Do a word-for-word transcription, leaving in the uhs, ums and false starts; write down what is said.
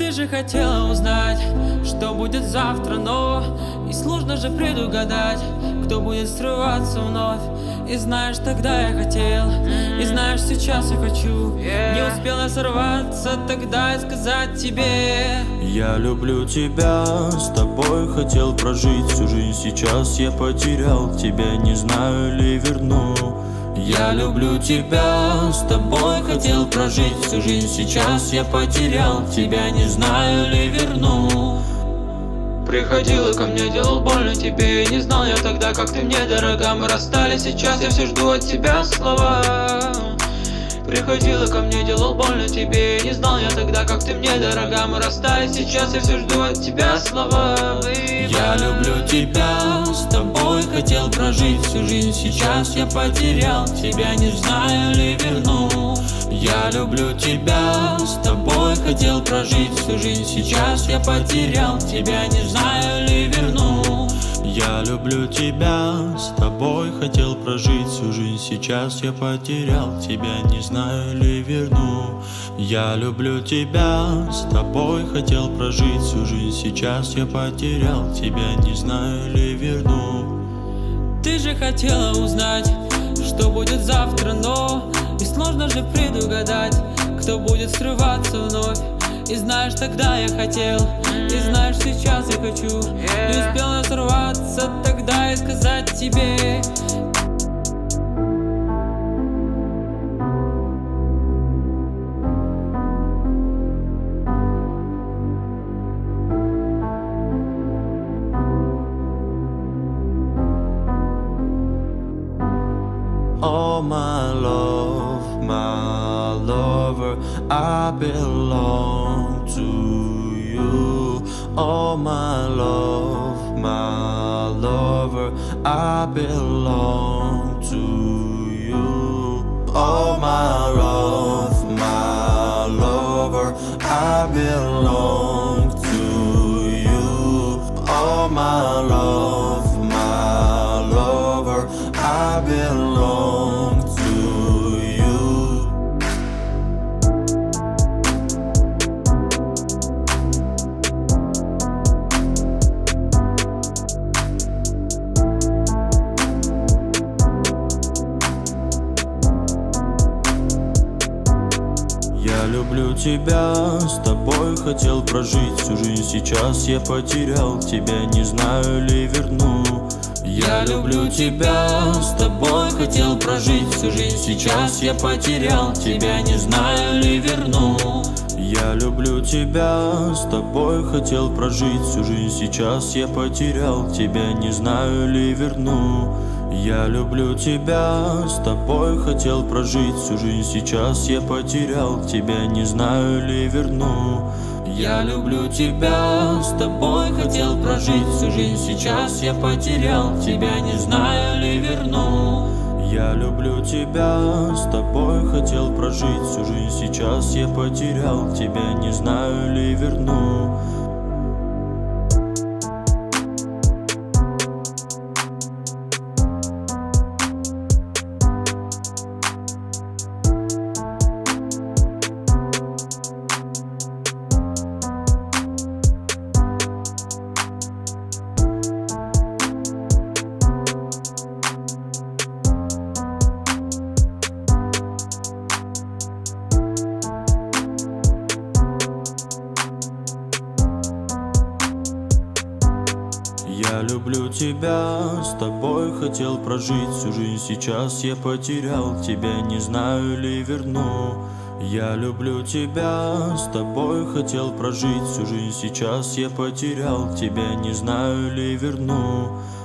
Ты же хотела узнать, что будет завтра, но и сложно же предугадать, кто будет срываться вновь. И знаешь, тогда я хотел, и знаешь, сейчас я хочу. Не успела сорваться тогда и сказать тебе: я люблю тебя, с тобой хотел прожить всю жизнь. Сейчас я потерял тебя, не знаю ли верну. Я люблю тебя, с тобой хотел прожить всю жизнь. Сейчас я потерял тебя, не знаю ли верну. Приходила ко мне, делал больно тебе, не знал я тогда, как ты мне дорога. Мы расстались, сейчас я все жду от тебя слова. Приходила ко мне, делал больно тебе, не знал я тогда, как ты мне дорога. Мы расстались, сейчас я все жду от тебя слова. Я люблю тебя, с тобой хотел прожить всю жизнь. Сейчас я потерял тебя, не знаю ли верну. Я люблю тебя, с тобой хотел прожить всю жизнь. Сейчас я потерял тебя, не знаю ли верну. Я люблю тебя, с тобой хотел прожить всю жизнь. Сейчас я потерял тебя, не знаю ли верну. Я люблю тебя, с тобой хотел прожить всю жизнь. Сейчас я потерял тебя, не знаю ли верну. Ты же хотела узнать, что будет завтра, но и сложно же предугадать, кто будет срываться вновь. И знаешь, тогда я хотел, и знаешь, сейчас я хочу. Не успела сорваться тогда и сказать тебе: oh my love, my lover, I belong to you. Oh my love, my lover, I belong to you. Oh my love, my lover, I belong to you. Oh my love, my lover, I belong to you. Я люблю тебя, с тобой хотел прожить всю жизнь. Сейчас я потерял тебя, не знаю ли верну. Я люблю тебя, с тобой хотел прожить всю жизнь. Сейчас я потерял тебя, не знаю ли верну. Я люблю тебя, с тобой хотел прожить всю жизнь. Сейчас я потерял тебя, не знаю ли верну. Я люблю тебя, с тобой хотел прожить всю жизнь. Сейчас я потерял тебя, не знаю ли верну. Я люблю тебя, с тобой хотел прожить всю жизнь. Сейчас я потерял тебя, не знаю ли верну. Я люблю тебя, с тобой хотел прожить всю жизнь. Сейчас я потерял тебя, не знаю ли верну. Я люблю тебя, с тобой хотел прожить всю жизнь. Сейчас я потерял тебя, не знаю ли верну. Я люблю тебя, с тобой хотел прожить всю жизнь. Сейчас я потерял тебя, не знаю ли верну.